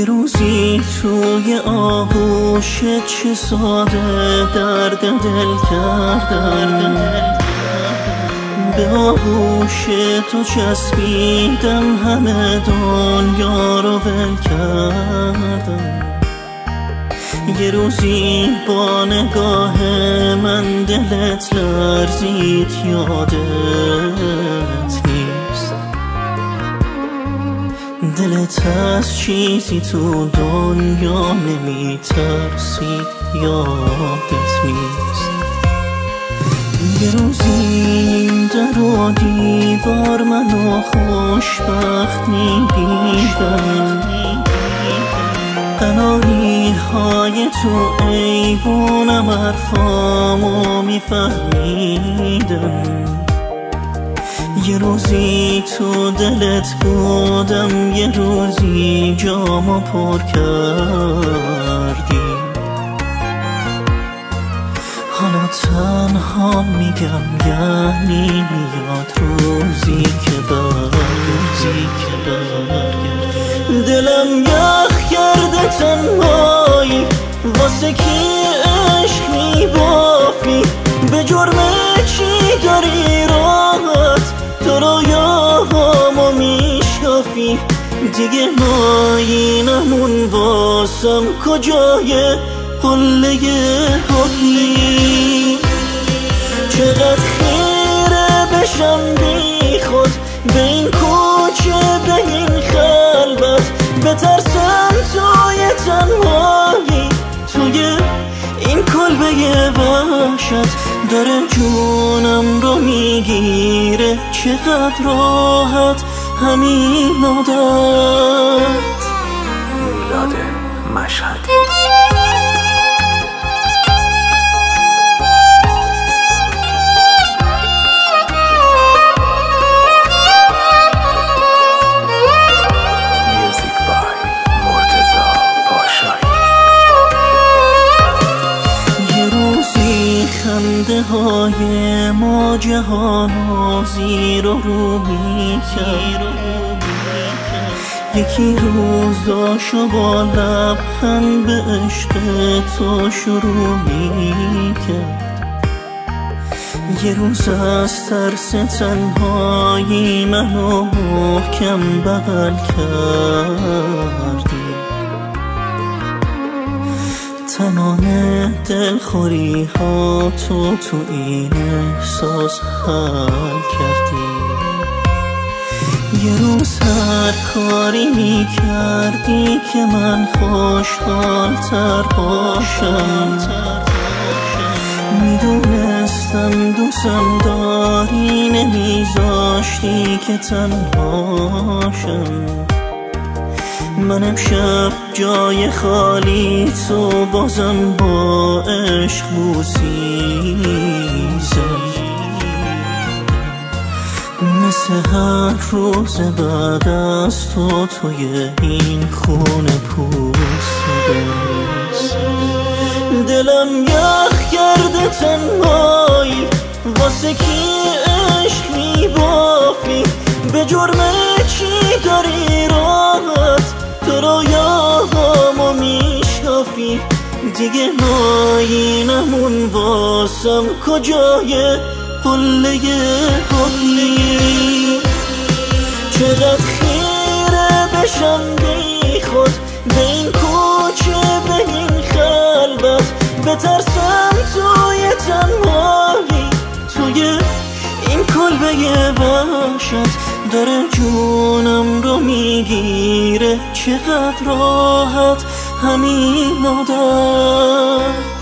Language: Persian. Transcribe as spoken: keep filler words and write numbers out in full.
یه روزی توی آغوش چه ساده درد دل کردم، به آغوش تو چسبیدم، همه دنیا رو ول کردم. یه روزی با نگاه من دلت لرزید، یادت نیست؟ دلت از چیزی تو دنیا نمیترسید، یادت نیست؟ یه روزی در و دیوار منو خوشبخت می‌دیدم، قناری های تو ایوونم حرفامو میفهمیدم. یه روزی تو دلت بودم، یه روزی جامو پر کردی. حالا تنها میگم یعنی میاد روزی که برگردی، که برگردی. دلم یخ کرده تنهایی، واسه کی عشق میبافی؟ به جرم چی داری راحت تو رویاهامو میشکافی؟ دیگه آینمون واسم کجای قله حقی؟ چقدر خیره بشم بی خود به این کوچه، به این خلوت، بترسم توی تنهایی، توی این کلبه وحشت داره جونم رو میگیره. چقدر راحت همین عادت. میلاد مشهد. خنده های ما جهانو زیر و رو میکرد، یکی روز داشو با لبخند به عشق تو شروع میکرد. یه روز از ترس تنهایی منو محکم بغل کردی، تمام دلخوری ها تو تو این احساس حل کردی. یه روز هر کاری می کردی که من خوشحال تر باشم، میدونستم دوستم داری، نمیذاشتی که تنهاشم. من امشب جای خالی تو بازم با عشق بوسیدم، مثل هر روز بعد از تو توی این خونه پوسیدم. دلم یخ کرده تنهایی، واسه کی عشق میبافی؟ به جرم چی داری راحت تو رویاهامو میشکافی؟ دیگه آینمون واسم کجای قله حقی؟ چقدر خیره بشم بی خود به این کوچه، به این خلوت، بترسم توی تنهایی، توی این کلبه وحشت داره جونم رو میگیره. چقدر راحت همین عادت.